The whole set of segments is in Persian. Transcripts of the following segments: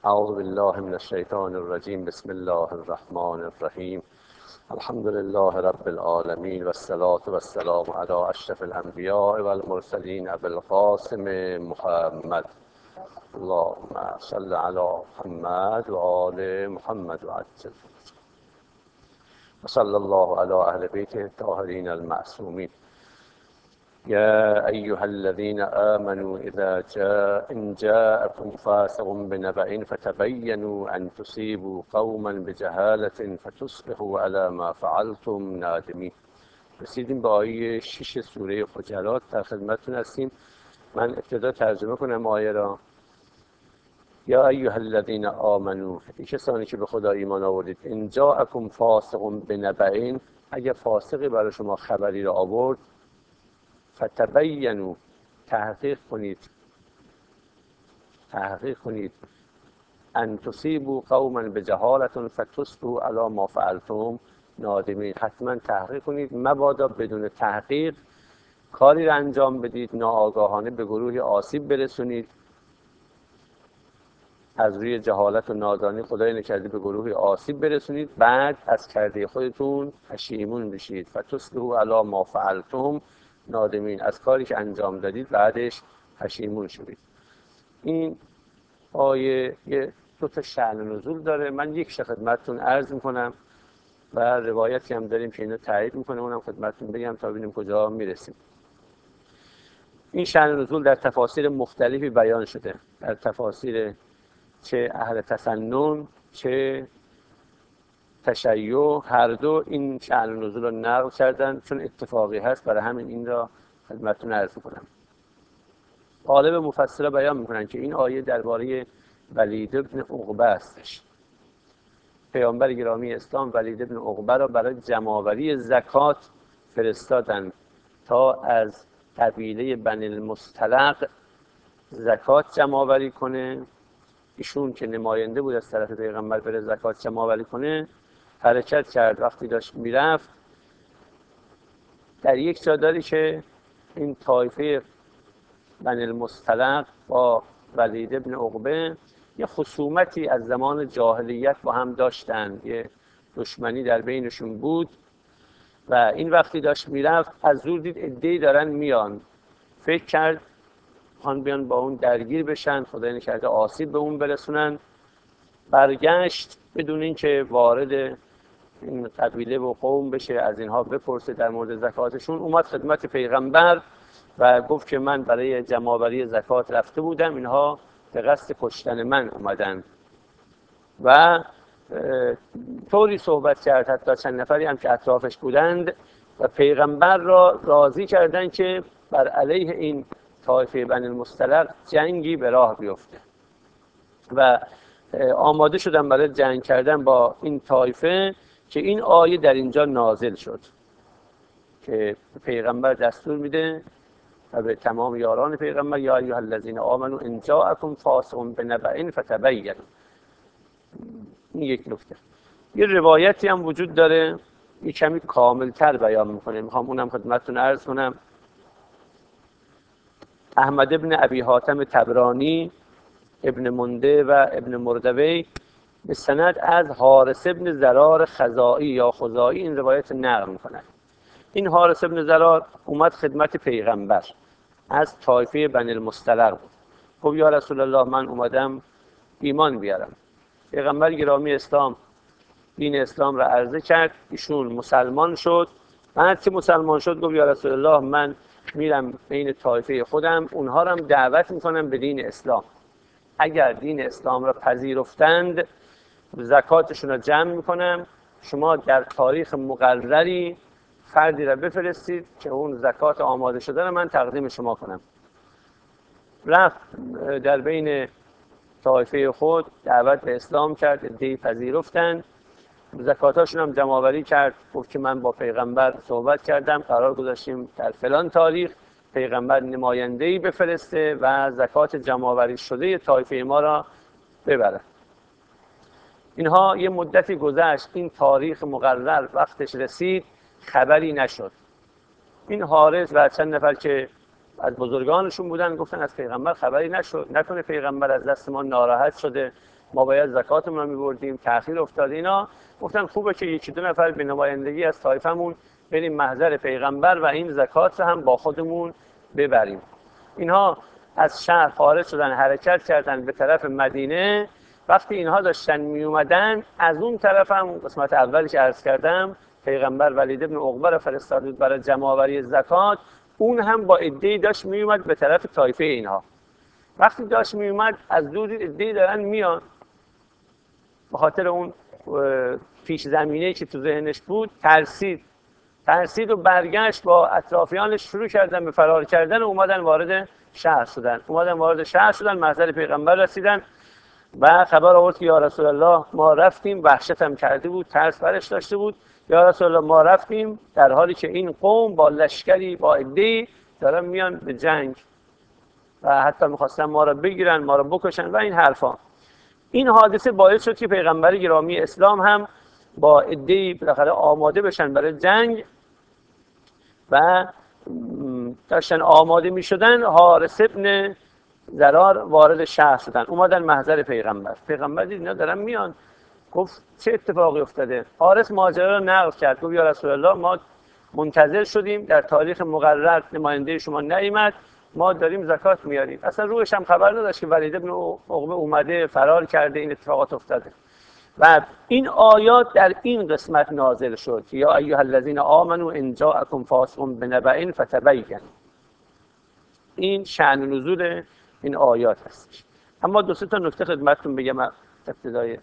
اعوذ بالله من الشیطان الرجیم. بسم الله الرحمن الرحیم. الحمد لله رب العالمین و الصلاة و السلام علی اشرف الانبیاء و المرسلین ابی القاسم محمد. اللهم صل علی محمد و آل محمد و عجل و صلی الله علی اهل بیته الطاهرین المعصومین. يا أيها الذين آمنوا إن جاءكم فاسق بنبأ فتبينوا أن تصيبوا قوما بجهالة فتصبحوا على ما فعلتم نادمين. رسیدیم به آیه 6 سوره حجرات، در خدمتتون هستیم. من ابتدا ترجمه کنم آیه را. یا ایها الذین آمنو، ای کسانی که به خدا ایمان آوردید، ان جاءکم فاسق بنبأ، اگه فاسقی برای شما خبری را آورد، فتبینوا، تحقیق کنید ان تصیبوا قوما بجهالة فتصبحوا علی ما فعلتم نادمین. حتما تحقیق کنید، مبادا بدون تحقیق کاری را انجام بدید، ناآگاهانه به گروهی آسیب برسونید، از روی جهالت و نادانی خدای نکرده به گروهی آسیب برسونید، بعد از کرده خودتون پشیمون بشید. فتصبحوا علی ما فعلتم نادمین، از کاری که انجام دادید بعدش پشیمون شدید. این آیه دو تا شأن نزول داره. من یک خدمتتون عرض میکنم و روایتی هم داریم که اینو تایید میکنه، اونم خدمتتون بگم تا ببینیم کجا میرسیم. این شأن نزول در تفاسیر مختلفی بیان شده، در تفاسیر چه اهل تسنن چه تشیع، هر دو این شأن نزول رو نقل کردن، چون اتفاقی هست، برای همین این را خدمتتون عرض کنم. غالب مفسرها بیان میکنن که این آیه درباره ولید بن عقبه هستش. پیامبر گرامی اسلام ولید بن عقبه را برای جمع‌آوری زکات فرستادند تا از قبیله بنی المصطلق زکات جمع‌آوری کنه. ایشون که نماینده بود از طرف پیغمبر بره زکات جمع‌آوری کنه، حرکت کرد. وقتی داشت میرفت، در یک جا داری که این طایفه بنی المصطلق با ولید بن عقبه یه خصومتی از زمان جاهلیت با هم داشتن، یه دشمنی در بینشون بود و این وقتی داشت میرفت از دور دید عده‌ای دارن میان، فکر کرد خوان بیان با اون درگیر بشن، خدای نکرده آسیب به اون برسونن. برگشت بدون اینکه وارد این قبیله و قوم بشه، از اینها بپرسه در مورد زکاتشون، اومد خدمت پیغمبر و گفت که من برای جمع‌آوری زکات رفته بودم، اینها به قصد کشتن من اومدن. و طوری صحبت کرد حتی چند نفری هم که اطرافش بودند و پیغمبر را راضی کردند که بر علیه این طایفه بنی المصطلق جنگی به راه بیفته و آماده شدن برای جنگ کردن با این طایفه، که این آیه در اینجا نازل شد که پیغمبر دستور میده و به تمام یاران پیغمبر یا ایها الذین آمنوا ان جاءکم فاسق بنبأ فتبینوا. این یک نکته. یه روایتی هم وجود داره، یه کمی کاملتر بیان میکنه، میخوام اونم خدمتتون عرض کنم. احمد ابن ابی حاتم طبرانی، ابن منده و ابن مردوی به سند از حارث ابن زرار خزائی یا خزائی این روایت نقل میکنن. این حارث ابن زرار اومد خدمت پیغمبر، از طایفه بنی المصطلق بود. گفت یا رسول الله، من اومدم ایمان بیارم. پیغمبر گرامی اسلام دین اسلام را عرضه کرد، ایشون مسلمان شد. بعد که مسلمان شد گفت یا رسول الله، من میرم بین طایفه خودم، اونها را هم دعوت میکنم به دین اسلام. اگر دین اسلام را پذیرفتند زکاتشون را جمع میکنم، شما در تاریخ مقرری فردی را بفرستید که اون زکات آماده شده را من تقدیم شما کنم. رفت در بین طایفه خود دعوت به اسلام کرد، عده‌ای پذیرفتند، زکاتاشون هم جمع آوری کرد. گفت که من با پیغمبر صحبت کردم، قرار گذاشتیم در فلان تاریخ پیغمبر نماینده‌ای بفرسته و زکات جمع آوری شده طایفه ما را ببره. اینها یه مدتی گذشت، این تاریخ مقرر وقتش رسید، خبری نشد. این حارث و چند نفر که از بزرگانشون بودن گفتن از پیغمبر خبری نشد، نکنه پیغمبر از دست ما ناراحت شده ما باید زکاتمون رو می‌بردیم، تأخیر افتاد. اینا گفتن خوبه که یکی دو نفر به نمایندگی از طایفمون بریم محضر پیغمبر و این زکات رو هم با خودمون ببریم. اینها از شهر خارج شدن، حرکت کردن به طرف مدینه. وقتی اینها داشتن می اومدن، از اون طرف هم قسمت اولی که عرض کردم پیغمبر ولید بن عقبه را فرستاد بود برای جمع‌آوری زکات، اون هم با عده‌ای داشت می اومد به طرف طایفه اینها. وقتی داشت می اومد از دور عده‌ای دارن میان، به خاطر اون پیش زمینه‌ای که تو ذهنش بود ترسید و برگشت با اطرافیانش شروع کردن به فرار کردن و اومدن وارد شهر شدن، محضر پیغمبر رسیدن و خبر آورد که یا رسول الله ما رفتیم، وحشت هم کرده بود، ترس برش داشته بود، یا رسول الله ما رفتیم در حالی که این قوم با لشکری با عده‌ای دارن میان به جنگ و حتی میخواستن ما را بگیرن، ما را بکشن و این حرفا. این حادثه باعث شد که پیغمبر گرامی اسلام هم با عده‌ای بالاخره آماده بشن برای جنگ و داشتن آماده می شدن. حارث ابن ضرار وارد شهر شدن، اومدن محضر پیغمبر دید اینا دارن میان، گفت چه اتفاقی افتاده؟ حارث ماجرا رو نقل کرد، گفت یا رسول الله ما منتظر شدیم، در تاریخ مقرر نماینده شما نیامد، ما داریم زکات میاریم. اصلا روحش هم خبر نداشت که ولید بن عقبه اومده، فرار کرده، این اتفاقات افتاده. و این آیات در این قسمت نازل شد که یا ایها الذین آمنوا ان جاءکم فاسق بنبأ فتبینوا. این شأن نزول این آیات هستش. اما دو سه تا نکته خدمتتون بگم ابتدای.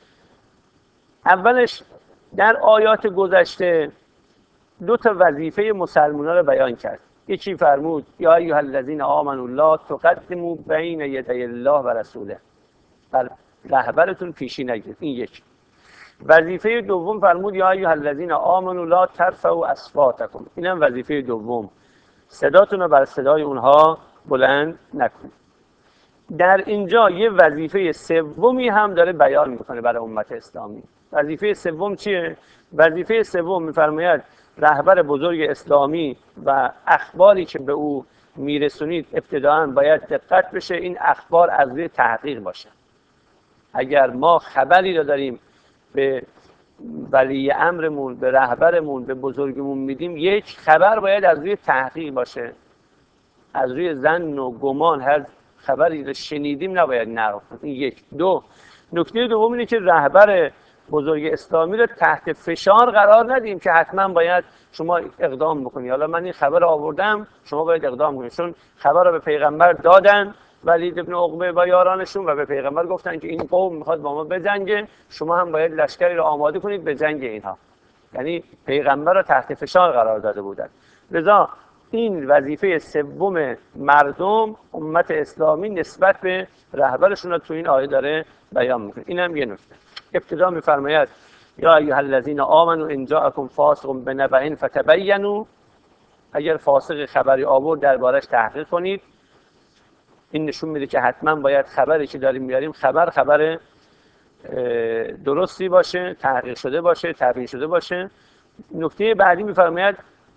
اولش در آیات گذشته دو تا وظیفه مسلمانان رو بیان کرد. یکی فرمود یا ایها الذین آمنوا لا تقدموا بین یدی الله و رسوله، بر رهبرتون پیشی نگیرید. این یک. وظیفه دوم فرمود یا ایها الذین آمنوا لا ترفعوا اصواتکم. اینم وظیفه دوم، صداتون رو بر صدای اونها بلند نکنید. در اینجا یه وظیفه سومی هم داره بیان میکنه برای امت اسلامی. وظیفه سوم چیه؟ وظیفه سوم میفرماید رهبر بزرگ اسلامی و اخباری که به او میرسونید ابتداءً باید دقت بشه این اخبار از روی تحقیق باشه. اگر ما خبری رو داریم به ولی امرمون، به رهبرمون، به بزرگمون میدیم، یک خبر باید از روی تحقیق باشه، از روی ظن و گمان هر خبری رو شنیدیم نباید نقل کنیم. این یک. دو، نکته دوم اینه که رهبر بزرگ اسلامی رو تحت فشار قرار ندیم که حتما باید شما اقدام بکنی. حالا من این خبر آوردم شما باید اقدام کنید، چون خبر رو به پیغمبر دادن ولید ابن عقبه و یارانشون و به پیغمبر گفتن که این قوم میخواد با ما بجنگه، شما هم باید لشکری رو آماده کنید به جنگ اینها. یعنی پیغمبر رو تحت فشار قرار داده بودن. لذا این وظیفه سوم مردم امت اسلامی نسبت به رهبرشون رو تو این آیه داره بیان میکنه. اینم یه نکته. ابتدا میفرماید یا ایها الذین آمنوا ان جاءکم فاسق بنبأ فتبینوا، اگر فاسق خبری آورد دربارش تحقیق کنید. این نشون میده که حتما باید خبری که داریم میاریم خبر درستی باشه، تحقیق شده باشه، تبیین شده باشه. نکته بعدی میفرماید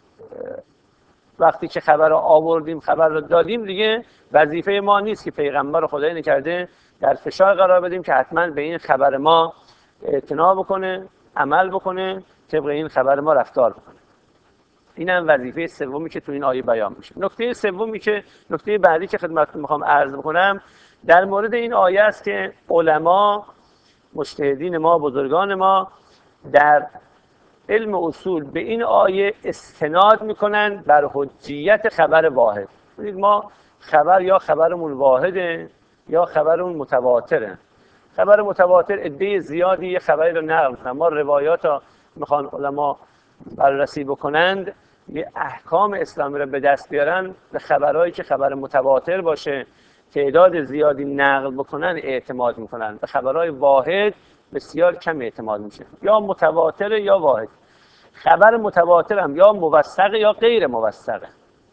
وقتی که خبر رو آوردیم، خبر رو دادیم، دیگه وظیفه ما نیست که پیغمبر رو خدای نکرده در فشار قرار بدیم که حتما به این خبر ما اعتنا بکنه، عمل بکنه، طبق این خبر ما رفتار بکنه. اینم وظیفه سومی که تو این آیه بیان میشه. نکته سومی که نکته بعدی که خدمتتون میخوام عرض بکنم در مورد این آیه است که علما، مجتهدین ما، بزرگان ما در علم اصول به این آیه استناد میکنن بر حجیت خبر واحد. ببینید ما خبر یا خبرمون واحده یا خبرمون متواتره. خبر متواتر عده زیادی یه خبری رو نقل میکنن. ما روایات ها میخوان علما بررسی بکنند، یه احکام اسلامی رو به دست بیارن، به خبرهایی که خبر متواتر باشه تعداد زیادی نقل بکنن اعتماد میکنن. به خبرهای واحد بسیار کم اعتماد میشه، یا متواتر یا واحد. خبر متواتر هم یا موثق یا غیر موثقه.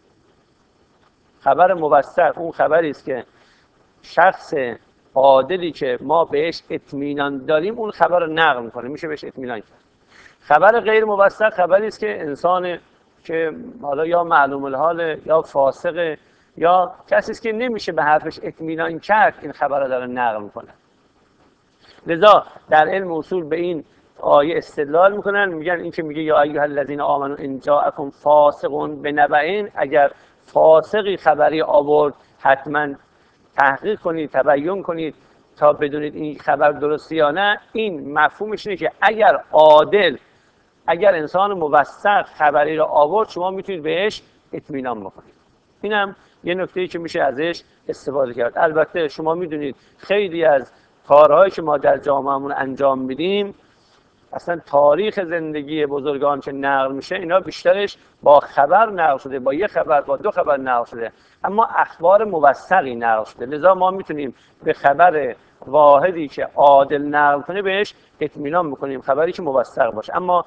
خبر موثق اون خبری است که شخص عادلی که ما بهش اطمینان داریم اون خبر رو نقل میکنه، میشه بهش اطمینان کرد. خبر غیر موثق خبری است که انسان که حالا یا معلوم الحال یا فاسق یا کسی است که نمیشه به حرفش اطمینان کرد این خبر رو داره نقل میکنه. لذا در علم اصول به این آیه استدلال میکنن، میگن این که میگه یا ایها الذین آمنوا ان جاءکم فاسق بنبأ، اگر فاسقی خبری آورد حتما تحقیق کنید، تبیین کنید تا بدونید این خبر درستی یا نه. این مفهومش اینه که اگر عادل، اگر انسان موثق خبری را آورد شما میتونید بهش اطمینان بکنید. اینم یه نکته‌ای که میشه ازش استفاده کرد. البته شما میدونید خیلی از کارهایی که ما در جامعهمون انجام میدیم، اصلا تاریخ زندگی بزرگان که نقل میشه اینا بیشترش با خبر نقل شده، با یه خبر، با دو خبر نقل شده، اما اخبار موثقی نقل شده. لذا ما میتونیم به خبر واحدی که عادل نقل کنه بهش اطمینان میکنیم، خبری که موثق باشه. اما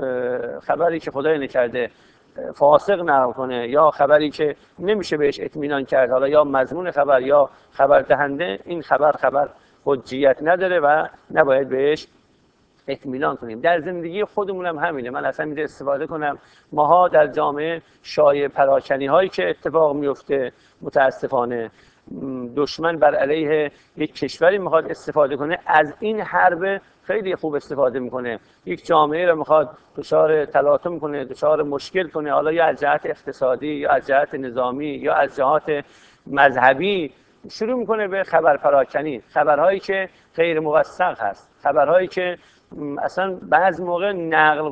خبری که خدای نکرده فاسق نقل کنه یا خبری که نمیشه بهش اطمینان کرد، حالا یا مضمون خبر یا خبر دهنده، این خبر حجیت نداره و نباید بهش اطمینان کنیم. در زندگی خودمون هم همینه. من اصلا میده استفاده کنم، ماها در جامعه شایع پراکنی هایی که اتفاق میفته، متاسفانه دشمن بر علیه یک کشوری میخواد استفاده کنه، از این حرب خیلی خوب استفاده میکنه. یک جامعه رو میخواد دچار تلاطم کنه، دچار مشکل کنه، حالا یا از جهت اقتصادی یا از جهت نظامی یا از جهات مذهبی، شروع میکنه به خبر پراکنی، خبرهایی که غیر موثق هست، خبرهایی که اصلا بعض موقع نقل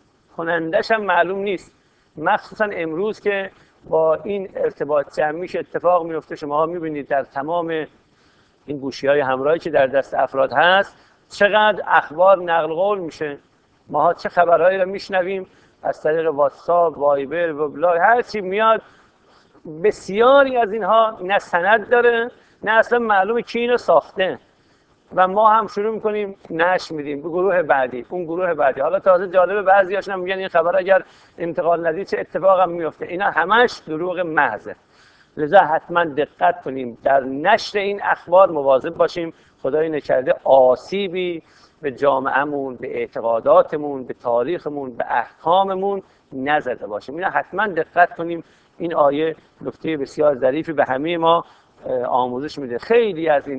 کنندش هم معلوم نیست. مخصوصا امروز که با این ارتباط جمعیش اتفاق میفته، شما میبینید در تمام این گوشی‌های همراهی که در دست افراد هست چقدر اخبار نقل قول میشه. ماها چه خبرهایی رو میشنویم از طریق واتساپ، وایبر، وبلاگ، هر چی میاد. بسیاری از اینها نه سند داره نه اصلا معلومه کی اینو ساخته و ما هم شروع میکنیم نشر میدیم به گروه بعدی، اون گروه بعدی. حالا تازه جالبه بعضیاشون هم میگن این خبر اگر انتقال ندید چه اتفاقی هم میفته. اینا همش دروغ محضه. لذا حتما دقت کنیم در نشر این اخبار، مواظب باشیم خدای نکرده آسیبی به جامعهمون، به اعتقاداتمون، به تاریخمون، به احکاممون نزده باشیم. اینا حتما دقت کنیم. این آیه نکته بسیار ظریفی به همه ما آموزش میده. خیلی از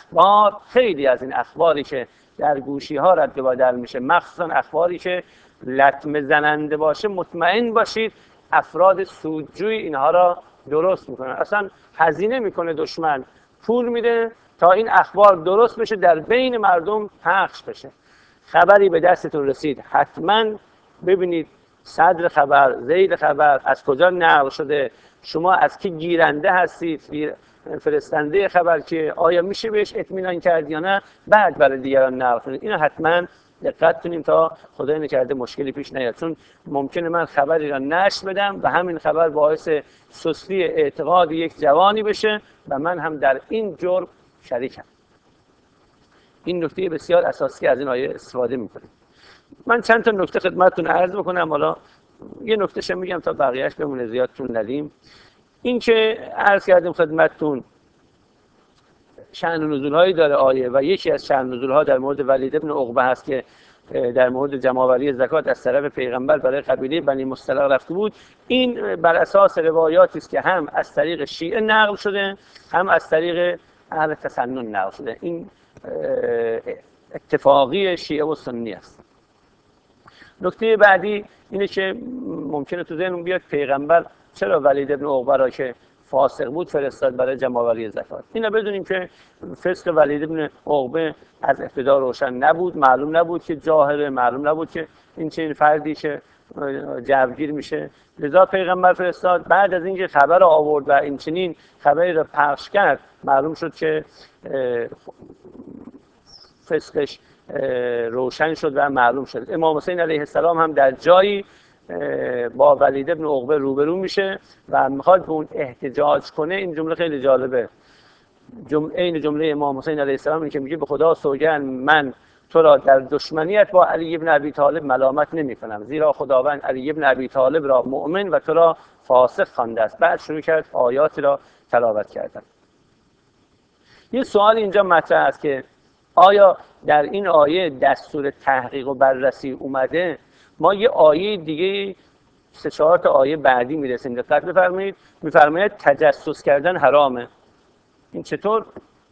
این اخباری که در گوشی ها رد و بدل میشه، مخصوصا اخباری که لطمه زننده باشه، مطمئن باشید افراد سودجوی اینها را درست میکنن. اصلا هزینه میکنه دشمن، پول میده تا این اخبار درست بشه، در بین مردم پخش بشه. خبری به دستتون رسید، حتما ببینید صدر خبر، ذیل خبر از کجا نقل شده، شما از کی گیرنده هستید، فرستنده خبر که آیا میشه بهش اطمینان کرد یا نه، بعد برای دیگران نقل کنید. اینو حتما دقت کنیم تا خدای نکرده مشکلی پیش نیاد، چون ممکنه من خبری را نشر بدم و همین خبر باعث سستی اعتقاد یک جوانی بشه و من هم در این جرم شریکم. این نکته بسیار اساسی از این آیه استفاده میکنیم. من چند تا نکته خدمتتون عرض بکنم، حالا یه نکتهش میگم تا بقیه‌اش بمونه، زیادتون ندیم. این که عرض کردیم خدمتتون شأن و نزول‌هایی داره آیه و یکی از شأن و نزول‌ها در مورد ولید بن عقبه هست که در مورد جمع‌آوری زکات از طرف پیغمبر برای قبیله بنی مصطلق رفته بود. این بر اساس روایاتی است که هم از طریق شیعه نقل شده، هم از طریق اهل تسنن نقل شده. این اتفاقی شیعه و سنی است. نکته بعدی اینه که ممکنه تو ذهنمون بیاد پیغمبر چرا ولید بن عقبه را که فاسق بود فرستاد برای جمع‌آوری زکات. اینا بدونیم که فسق ولید بن عقبه از ابتدا روشن نبود، معلوم نبود که جاهله، معلوم نبود که این چه این فردی که جوگیر میشه. لذا پیغمبر فرستاد. بعد از اینکه خبر آورد و این چنین خبری را پخش کرد، معلوم شد که فسقش روشن شد و معلوم شد. امام حسین علیه السلام هم در جایی با ولید بن عقبه روبرو میشه و میخواد به اون احتجاج کنه. این جمله خیلی جالبه، این جمله امام حسین علیه السلام این که میگه به خدا سوگند من تو را در دشمنیت با علی بن ابی طالب ملامت نمی کنم، زیرا خداوند علی بن ابی طالب را مؤمن و تو را فاسق خوانده است. بعد شروع کرد آیاتی را تلاوت کردن. یه سوال اینجا مطرح است که آیا در این آیه دستور تحقیق و بررسی اومده؟ ما یه آیه دیگه 3-4 تا آیه بعدی میرسیم، دقت بفرمایید. میفرماید تجسس کردن حرامه. این چطور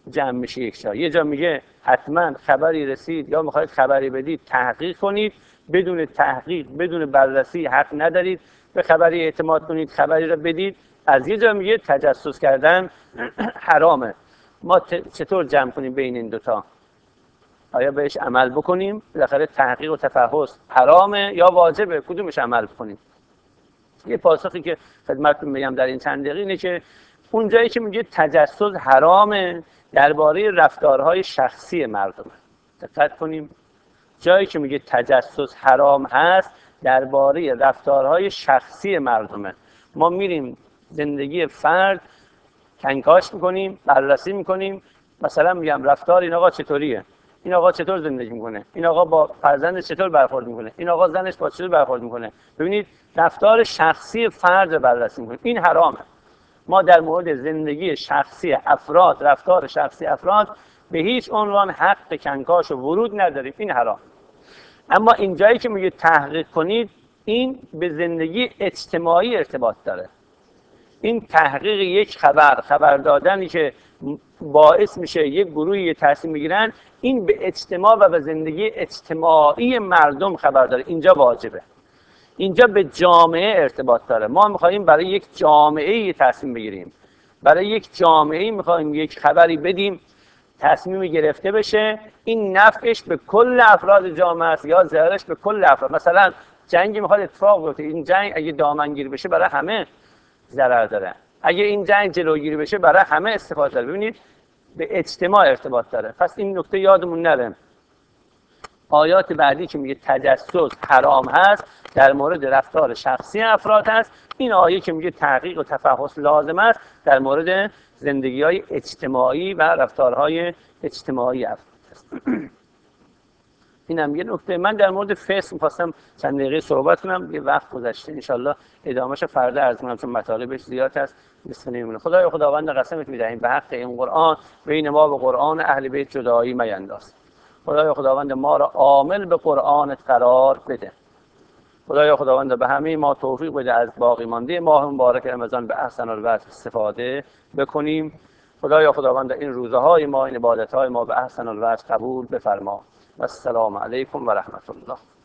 جمع میشه یک جا. یه جا میگه حتما خبری رسید یا میخواید خبری بدید تحقیق کنید، بدون تحقیق بدون بررسی حق ندارید به خبری اعتماد کنید، خبری را بدید. از یه جا میگه تجسس کردن حرامه. ما چطور جمع کنیم بین این دوتا؟ آیا بهش عمل بکنیم؟ بالاخره تحقیق و تفحص حرامه یا واجبه؟ کدومش عمل بکنیم؟ یه پاسخی که خدمتتون میگم در این چند دقیقه اینه که اون جایی که میگه تجسس حرامه درباره رفتارهای شخصی مردمه. دقت کنیم، جایی که میگه تجسس حرام هست درباره رفتارهای شخصی مردمه. ما میریم زندگی فرد کنکاش میکنیم، بررسی میکنیم، مثلا میگم رفتار این آقا چطوریه، این آقا چطور زندگی میکنه، این آقا با فرزندش چطور برخورد میکنه، این آقا زنش با چطور برخورد میکنه. ببینید رفتار شخصی فرد بررسی میکنیم، این حرامه. ما در مورد زندگی شخصی افراد، رفتار شخصی افراد به هیچ عنوان حق کنکاش و ورود نداریم، این حرام. اما اینجایی که میگه تحقیق کنید، این به زندگی اجتماعی ارتباط داره. این تحقیق یک خبر دادنی که باعث میشه یک گروهی تصمیم بگیرن، این به اجتماع و به زندگی اجتماعی مردم خبر داره. اینجا واجبه، اینجا به جامعه ارتباط داره. ما میخوایم برای یک جامعه تصمیم بگیریم، برای یک جامعه میخوایم یک خبری بدیم، تصمیمی گرفته بشه، این نفعش به کل افراد جامعه است یا ضررش به کل افراد. مثلا جنگی میخواد اتفاق بیفته، این جنگ اگه دامنگیر بشه برای همه ضرر داره، اگه این جنگ جلوگیری بشه برای همه استفاده داره. ببینید به اجتماع ارتباط داره. پس این نکته یادمون نره. آیات بعدی که میگه تجسس حرام هست در مورد رفتار شخصی افراد هست. این آیه که میگه تحقیق و تفحص لازم است در مورد زندگی‌های اجتماعی و رفتارهای اجتماعی افراد است. اینم یه نکته. من در مورد فسق می‌خواستم چند دقیقه صحبت کنم، یه وقت گذشته، انشالله ادامهش فردا عرض کنم چون مطالبش زیاد است. مثل نمیمونه. خداوند قسمت می‌دهیم به حق این قرآن، بین ما و قرآن اهل بیت جدایی مینداز. خداوند ما را عامل به قرآنت قرار بده. خداوند به همه ما توفیق بده از باقی مانده ماه مبارک رمضان به احسن الوجه استفاده بکنیم. خداوند این روزهای ما، این عبادت‌های ما به احسن الوجه قبول بفرما. و السلام علیکم و رحمت الله.